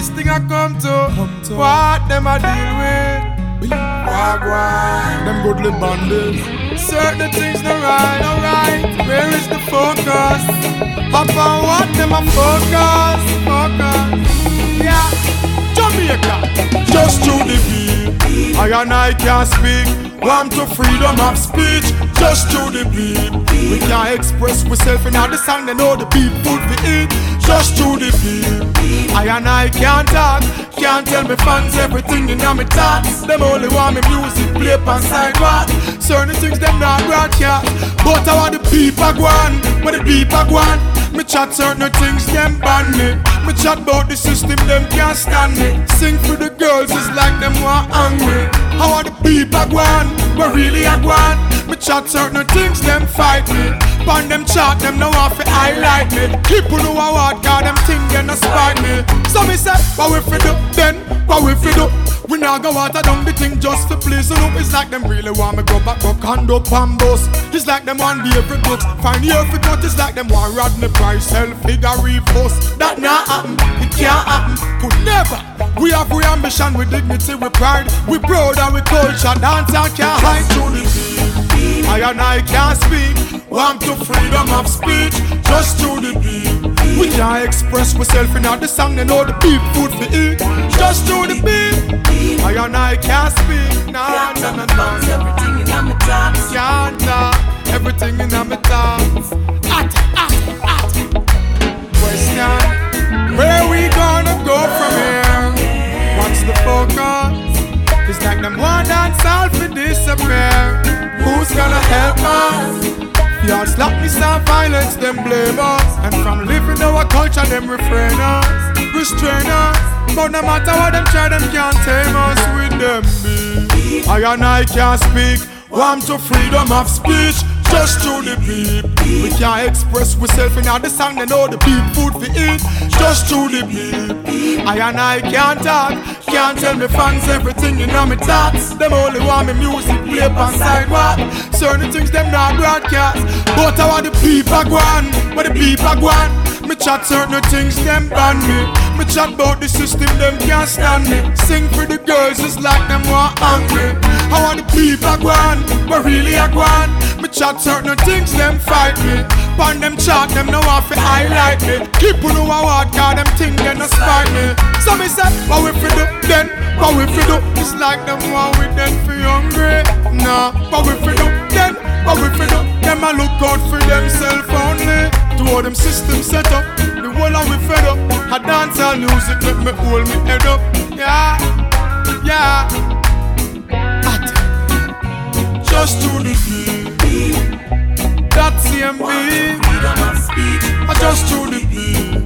this thing I come to. What them I deal with? Wagwan, them goodly bandits. Certain things not right, alright. Where is the focus? Upon what them I focus? Yeah, Jamaica. Just to the beat, I and I can't speak. Want to freedom of speech, just to the beat. We can't express ourselves in the song, they know the beat food we eat. Just to the beat, I and I can't talk. Can't tell me fans everything in my thoughts. Them only want me music play on sidewalk. Certain things them not broadcast, but I want the people go on. When the people go on, me chat certain things them ban me. Me chat about the system them can't stand me. Sing for the girls it's like them want angry. I want the people go on, but really I go on. Me chat certain things them fight me. Pan them chat them no want to highlight me. People who I want cause them think they no spite me. So me say what we fi do then, what we fi do? We now go water down the thing just to please you know. It's like them really want me go back up and up and bust. It's like them want the every book. Find the every cut. It's like them want Rodney Price self-figure repost. That not happen, it can't happen, could never. We have we ambition, we dignity, we pride. We proud and we culture, dance and can't hide to the beat. I and I can't speak, want to freedom of speech, just to the beat. We can't express ourselves in the song, they know the beat food for eat. Just to the beat, I and I can't speak. Nah, nah, nah, nah. Everything in my thoughts. Can't talk, everything in my thoughts. Question, where we gonna go from here? What's the focus? It's like them one dance all for disappear. Who's gonna help us? Y'all slackness and violence, them blame us. And from living our culture, them refrain us, restrain us. But no matter what them try, them can't tame us with them beat. I and I can't speak, want to freedom of speech, just to the beat. We can't express ourselves in the song, they know the beat food we eat, just to the beat. I and I can't talk, can't tell me fans everything in my thoughts. Them only want me music play on sidewalk. Certain things them not broadcast, but I want the people go on, but the people go on. Me chat certain things them ban me. Me chat about the system them can't stand me. Sing for the girls it's like them want angry. I want the people go on, but really I go on. Me chat certain things them fight me. Pan them chat them no want to highlight me. People who I want cause them think they no spite me. So me say what we fi do then, what we fi do? It's like them want with them for hungry. Nah, what we fi do then, what we fi do? Them a look out for themselves only. To all them systems set up, the whole of we fed up. I dance all music make me hold me head up. Yeah, yeah. Just to the beat. That's CMB. I just to the beat.